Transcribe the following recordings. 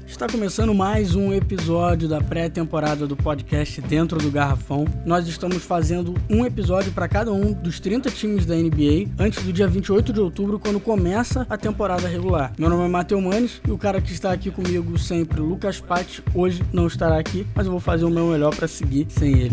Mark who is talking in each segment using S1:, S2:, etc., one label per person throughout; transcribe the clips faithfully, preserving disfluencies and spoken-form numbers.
S1: Está começando mais um episódio da pré-temporada do podcast Dentro do Garrafão. Nós estamos fazendo um episódio para cada um dos trinta times da N B A antes do dia vinte e oito de outubro, quando começa a temporada regular. Meu nome é Matheus Manes e o cara que está aqui comigo sempre, Lucas Patti, hoje não estará aqui, mas eu vou fazer o meu melhor para seguir sem ele.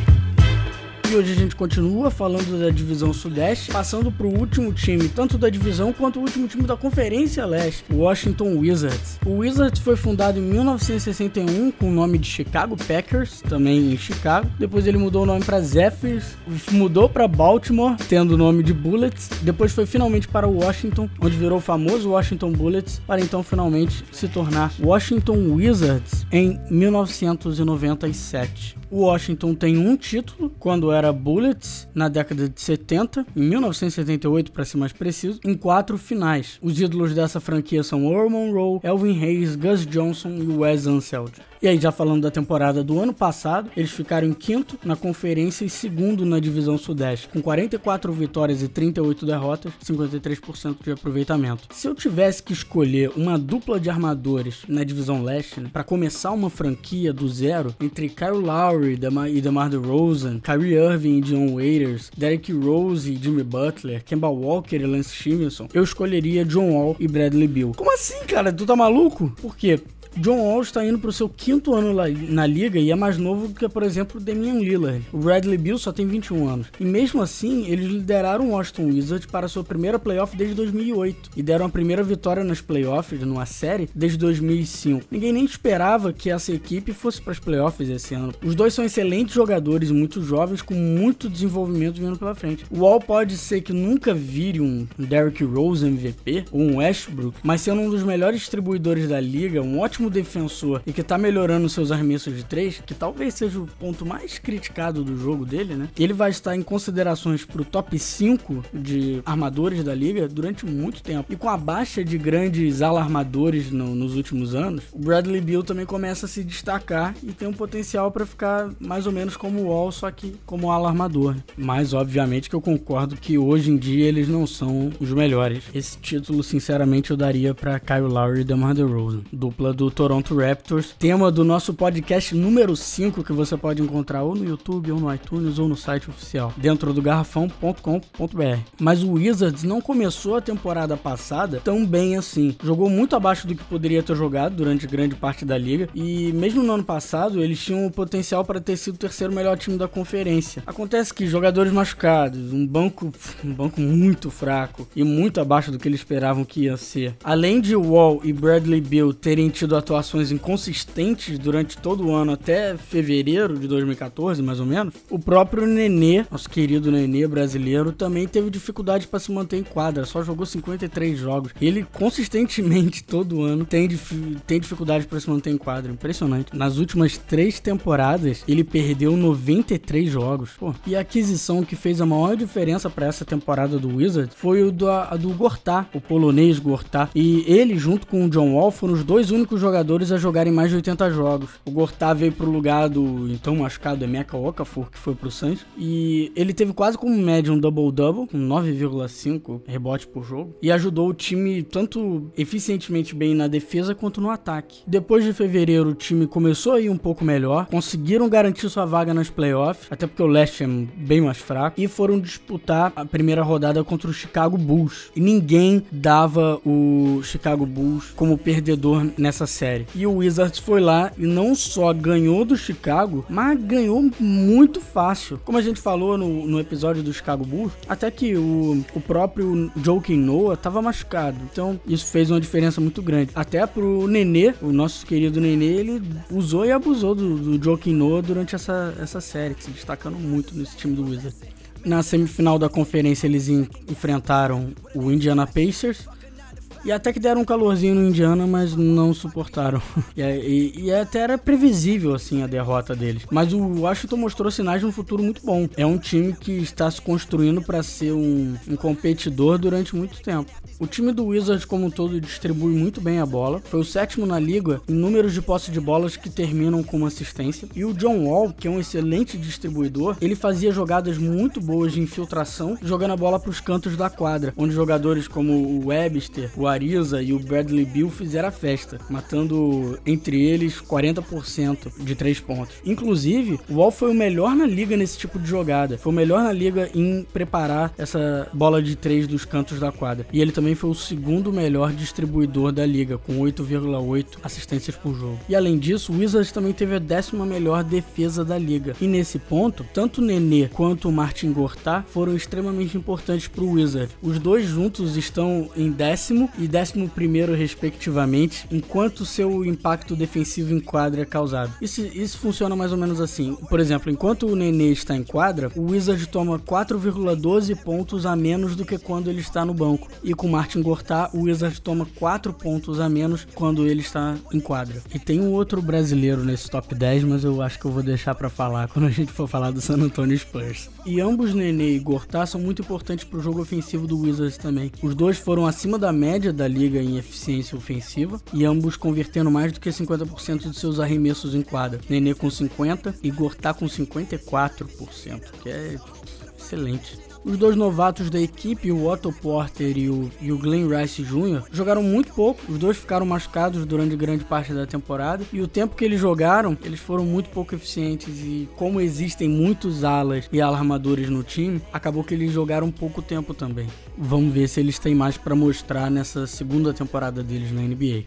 S1: E hoje a gente continua falando da divisão Sudeste, passando para o último time, tanto da divisão quanto o último time da Conferência Leste, o Washington Wizards. O Wizards foi fundado em mil novecentos e sessenta e um com o nome de Chicago Packers, também em Chicago. Depois ele mudou o nome para Zephyrs, mudou para Baltimore, tendo o nome de Bullets. Depois foi finalmente para Washington, onde virou o famoso Washington Bullets, para então finalmente se tornar Washington Wizards em mil novecentos e noventa e sete. O Washington tem um título, quando era Bullets, na década de setenta, em mil novecentos e setenta e oito para ser mais preciso, em quatro finais. Os ídolos dessa franquia são Earl Monroe, Elvin Hayes, Gus Johnson e Wes Unseld. E aí, já falando da temporada do ano passado, eles ficaram em quinto na conferência e segundo na divisão Sudeste, com quarenta e quatro vitórias e trinta e oito derrotas, cinquenta e três por cento de aproveitamento. Se eu tivesse que escolher uma dupla de armadores na divisão Leste, né, para começar uma franquia do zero, entre Kyle Lowry e DeMar DeRozan, Kyrie Irving e Dion Waiters, Derrick Rose e Jimmy Butler, Kemba Walker e Lance Stevenson, eu escolheria John Wall e Bradley Beal. Como assim, cara? Tu tá maluco? Por quê? John Wall está indo para o seu quinto ano na liga e é mais novo que, por exemplo, Damian Lillard. O Bradley Beal só tem vinte e um anos. E mesmo assim, eles lideraram o Washington Wizards para a sua primeira playoff desde dois mil e oito. E deram a primeira vitória nas playoffs, numa série, desde dois mil e cinco. Ninguém nem esperava que essa equipe fosse para as playoffs esse ano. Os dois são excelentes jogadores, muito jovens, com muito desenvolvimento vindo pela frente. O Wall pode ser que nunca vire um Derrick Rose M V P ou um Westbrook, mas sendo um dos melhores distribuidores da liga, um ótimo defensor e que tá melhorando seus arremessos de três, que talvez seja o ponto mais criticado do jogo dele, né? Ele vai estar em considerações pro top cinco de armadores da liga durante muito tempo. E com a baixa de grandes alarmadores no, nos últimos anos, o Bradley Beal também começa a se destacar e tem um potencial para ficar mais ou menos como o Wall, só que como alarmador. Mas obviamente que eu concordo que hoje em dia eles não são os melhores. Esse título, sinceramente, eu daria para Kyle Lowry e DeMar DeRozan, dupla do Toronto Raptors, tema do nosso podcast número cinco, que você pode encontrar ou no YouTube, ou no iTunes, ou no site oficial, dentro do garrafão ponto com ponto b r. Mas o Wizards não começou a temporada passada tão bem assim. Jogou muito abaixo do que poderia ter jogado durante grande parte da liga, e mesmo no ano passado, eles tinham o potencial para ter sido o terceiro melhor time da conferência. Acontece que jogadores machucados, um banco, um banco muito fraco e muito abaixo do que eles esperavam que ia ser. Além de Wall e Bradley Beal terem tido a atuações inconsistentes durante todo o ano até fevereiro de dois mil e catorze, mais ou menos, o próprio Nenê, nosso querido Nenê brasileiro, também teve dificuldade para se manter em quadra, só jogou cinquenta e três jogos. Ele consistentemente todo ano tem, dif- tem dificuldade para se manter em quadra, impressionante. Nas últimas três temporadas ele perdeu noventa e três jogos. Pô, e a aquisição que fez a maior diferença para essa temporada do Wizards foi o do, a do Gortat, o polonês Gortat, e ele junto com o John Wall foram os dois únicos jogadores a jogarem mais de oitenta jogos. O Gortat veio pro lugar do então machucado Emeka Okafor, que foi pro Suns, e ele teve quase como média um double-double, com nove vírgula cinco rebotes por jogo, e ajudou o time tanto eficientemente bem na defesa quanto no ataque. Depois de fevereiro, o time começou a ir um pouco melhor, conseguiram garantir sua vaga nas playoffs, até porque o leste é bem mais fraco, e foram disputar a primeira rodada contra o Chicago Bulls. E ninguém dava o Chicago Bulls como perdedor nessa série. E o Wizards foi lá e não só ganhou do Chicago, mas ganhou muito fácil. Como a gente falou no, no episódio do Chicago Bulls, até que o, o próprio Joakim Noah estava machucado. Então isso fez uma diferença muito grande. Até pro Nenê, o nosso querido Nenê, ele usou e abusou do, do Joakim Noah durante essa, essa série, se destacando muito nesse time do Wizards. Na semifinal da conferência eles en- enfrentaram o Indiana Pacers, e até que deram um calorzinho no Indiana, mas não suportaram. E, e, e até era previsível, assim, a derrota deles. Mas o Washington mostrou sinais de um futuro muito bom. É um time que está se construindo para ser um, um competidor durante muito tempo. O time do Wizards como um todo distribui muito bem a bola. Foi o sétimo na liga em números de posse de bolas que terminam com uma assistência. E o John Wall, que é um excelente distribuidor, ele fazia jogadas muito boas de infiltração, jogando a bola para os cantos da quadra, onde jogadores como o Webster, o Ariza e o Bradley Beal fizeram a festa, matando entre eles quarenta por cento de três pontos. Inclusive, o Wall foi o melhor na liga nesse tipo de jogada. Foi o melhor na liga em preparar essa bola de três dos cantos da quadra. E ele também foi o segundo melhor distribuidor da liga, com oito vírgula oito assistências por jogo. E além disso, o Wizards também teve a décima melhor defesa da liga. E nesse ponto, tanto o Nenê quanto o Marcin Gortat foram extremamente importantes para o Wizards. Os dois juntos estão em décimo e décimo primeiro respectivamente, enquanto seu impacto defensivo em quadra é causado. Isso, isso funciona mais ou menos assim. Por exemplo, enquanto o Nenê está em quadra, o Wizards toma quatro vírgula doze pontos a menos do que quando ele está no banco. E com o Marcin Gortat, o Wizards toma quatro pontos a menos quando ele está em quadra. E tem um outro brasileiro nesse top dez, mas eu acho que eu vou deixar para falar quando a gente for falar do San Antonio Spurs. E ambos, Nenê e Gortat, são muito importantes para o jogo ofensivo do Wizards também. Os dois foram acima da média da liga em eficiência ofensiva e ambos convertendo mais do que cinquenta por cento de seus arremessos em quadra. Nenê com cinquenta por cento e Gortat com cinquenta e quatro por cento, que é excelente. Os dois novatos da equipe, o Otto Porter e o, e o Glenn Rice Júnior, jogaram muito pouco. Os dois ficaram machucados durante grande parte da temporada e o tempo que eles jogaram, eles foram muito pouco eficientes e como existem muitos alas e alarmadores no time, acabou que eles jogaram pouco tempo também. Vamos ver se eles têm mais para mostrar nessa segunda temporada deles na N B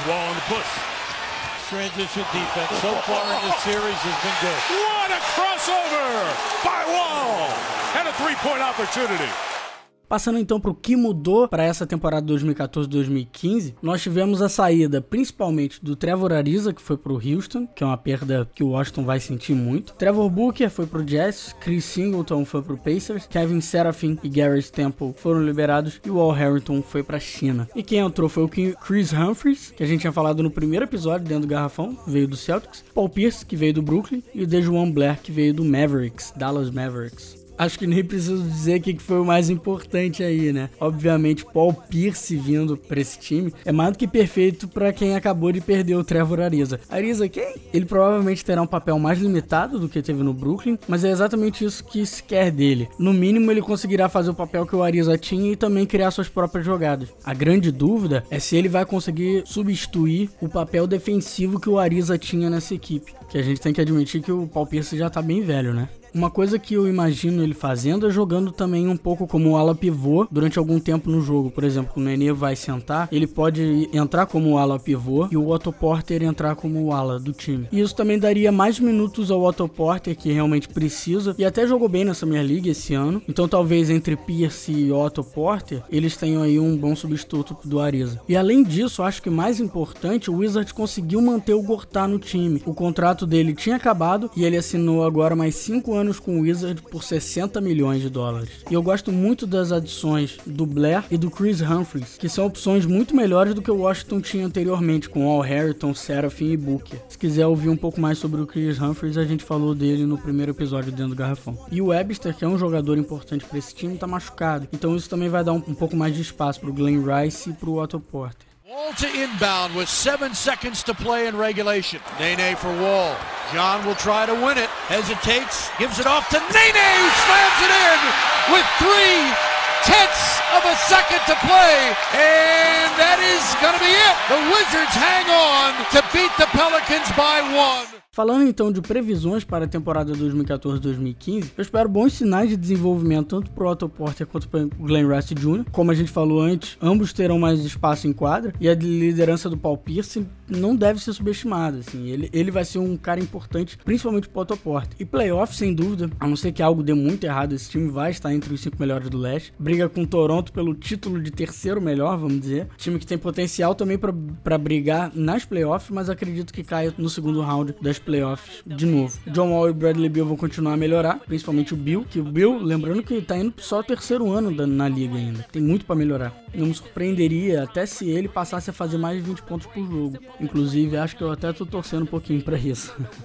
S1: A.
S2: Transition defense so far in this series has been good. What a crossover by Wall and a three-point opportunity.
S1: Passando então para o que mudou para essa temporada dois mil e quatorze dois mil e quinze, nós tivemos a saída principalmente do Trevor Ariza, que foi para o Houston, que é uma perda que o Washington vai sentir muito. Trevor Booker foi para o Jazz, Chris Singleton foi para o Pacers, Kevin Serafin e Garrett Temple foram liberados e o Al Harrington foi para a China. E quem entrou foi o Chris Humphries, que a gente tinha falado no primeiro episódio dentro do Garrafão, veio do Celtics, Paul Pierce, que veio do Brooklyn, e o DeJuan Blair, que veio do Mavericks, Dallas Mavericks. Acho que nem preciso dizer o que foi o mais importante aí, né? Obviamente, Paul Pierce vindo pra esse time é mais do que perfeito pra quem acabou de perder o Trevor Ariza. Ariza, quem? Ele provavelmente terá um papel mais limitado do que teve no Brooklyn, mas é exatamente isso que se quer dele. No mínimo, ele conseguirá fazer o papel que o Ariza tinha e também criar suas próprias jogadas. A grande dúvida é se ele vai conseguir substituir o papel defensivo que o Ariza tinha nessa equipe. Que a gente tem que admitir que o Paul Pierce já tá bem velho, né? Uma coisa que eu imagino ele fazendo é jogando também um pouco como ala pivô durante algum tempo no jogo. Por exemplo, o Nenê vai sentar, ele pode entrar como ala pivô e o Otto Porter entrar como ala do time. E isso também daria mais minutos ao Otto Porter, que realmente precisa, e até jogou bem nessa Summer League esse ano. Então talvez entre Pierce e Otto Porter, eles tenham aí um bom substituto do Ariza. E além disso, acho que mais importante, o Wizards conseguiu manter o Gortat no time. O contrato dele tinha acabado e ele assinou agora mais cinco anos anos com o Wizards por sessenta milhões de dólares. E eu gosto muito das adições do Blair e do Chris Humphries, que são opções muito melhores do que o Washington tinha anteriormente, com Al Harrington, Serafin e Booker. Se quiser ouvir um pouco mais sobre o Chris Humphries, a gente falou dele no primeiro episódio dentro do Garrafão. E o Webster, que é um jogador importante para esse time, tá machucado. Então isso também vai dar um, um pouco mais de espaço pro Glenn Rice e pro Otto Porter.
S2: Wall to inbound with seven seconds to play in regulation. Nene for Wall. John will try to win it. Hesitates, gives it off to Nene, slams it in with three tenths of a second to play. And that is going to be it. The Wizards hang on to beat the Pelicans by one.
S1: Falando então de previsões para a temporada dois mil e quatorze dois mil e quinze, eu espero bons sinais de desenvolvimento tanto para o Otto Porter quanto para o Glenn Rice Júnior Como a gente falou antes, ambos terão mais espaço em quadra e a liderança do Paul Pierce não deve ser subestimada. Assim. Ele, ele vai ser um cara importante, principalmente para o Otto Porter. E playoff, sem dúvida, a não ser que algo dê muito errado, esse time vai estar entre os cinco melhores do leste. Briga com Toronto pelo título de terceiro melhor, vamos dizer. Time que tem potencial também para brigar nas playoffs, mas acredito que caia no segundo round das playoffs de novo. John Wall e Bradley Beal vão continuar a melhorar, principalmente o Beal, que o Beal, lembrando que tá indo só o terceiro ano da, na liga ainda, tem muito para melhorar. Não me surpreenderia até se ele passasse a fazer mais de vinte pontos por jogo. Inclusive, acho que eu até tô torcendo um pouquinho para isso.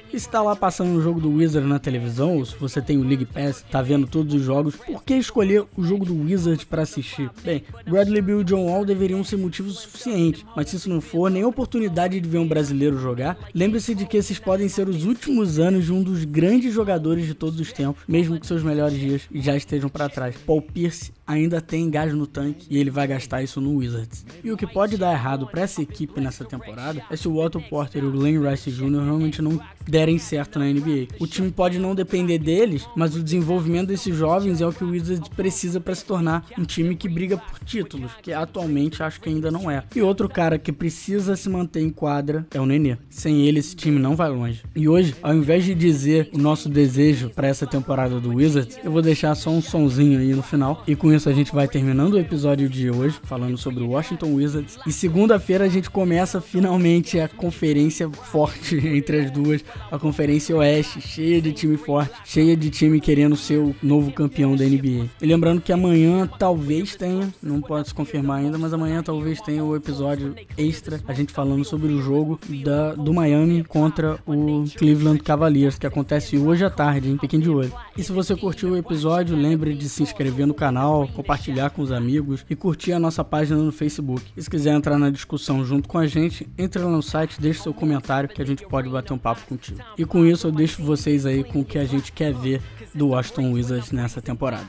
S1: E se tá lá passando um jogo do Wizards na televisão, ou se você tem o League Pass, tá vendo todos os jogos, por que escolher o jogo do Wizards para assistir? Bem, Bradley Beal e John Wall deveriam ser motivo suficiente, mas se isso não for, nem oportunidade de ver um brasileiro jogar, lembre-se de que esses podem ser os últimos anos de um dos grandes jogadores de todos os tempos, mesmo que seus melhores dias já estejam para trás. Paul Pierce ainda tem gás no tanque e ele vai gastar isso no Wizards. E o que pode dar errado para essa equipe nessa temporada é se o Otto Porter e o Glenn Rice Júnior realmente não derem certo na N B A. O time pode não depender deles, mas o desenvolvimento desses jovens é o que o Wizards precisa para se tornar um time que briga por títulos, que atualmente acho que ainda não é. E outro cara que precisa se manter em quadra é o Nenê. Sem ele esse time não vai longe. E hoje, ao invés de dizer o nosso desejo para essa temporada do Wizards, eu vou deixar só um sonzinho aí no final. E com isso a gente vai terminando o episódio de hoje, falando sobre o Washington Wizards. E segunda-feira a gente começa finalmente a conferência forte entre as duas, a Conferência Oeste, cheia de time forte, cheia de time querendo ser o novo campeão da N B A. E lembrando que amanhã talvez tenha, não pode se confirmar ainda, mas amanhã talvez tenha o episódio extra, a gente falando sobre o jogo da, do Miami contra o Cleveland Cavaliers, que acontece hoje à tarde, hein? Fiquem de olho. E se você curtiu o episódio, lembre de se inscrever no canal, compartilhar com os amigos e curtir a nossa página no Facebook. E se quiser entrar na discussão junto com a gente, entre lá no site, deixe seu comentário que a gente pode bater um papo contigo. E com isso eu deixo vocês aí com o que a gente quer ver do Washington Wizards nessa temporada.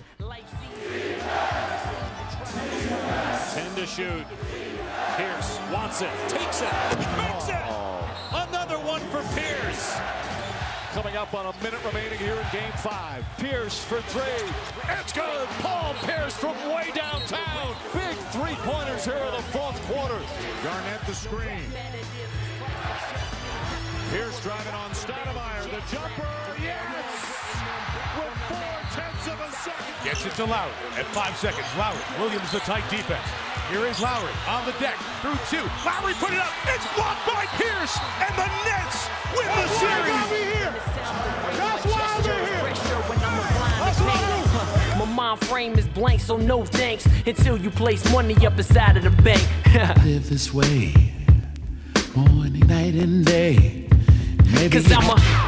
S3: ten to shoot. Pierce wants it, takes it, makes it! Another one for Pierce. Coming up on a minute remaining here in game five. Pierce for three. It's good! Paul Pierce from way downtown. Big three-pointers here in the fourth quarter. Garnett the screen. Pierce driving on Stoudemire. The jumper, yes! With four-tenths of a second.
S2: Gets it to Lowry at five seconds. Lowry, Williams the tight defense. Here is Lowry on the deck through two. Lowry put it up. It's blocked by Pierce, and the Nets win the series.
S3: That's why we're here. That's why.
S4: My mind frame is blank, so no thanks until you place money up inside of the bank.
S5: Live this way, morning, night, and day. Maybe
S4: Cause I'm a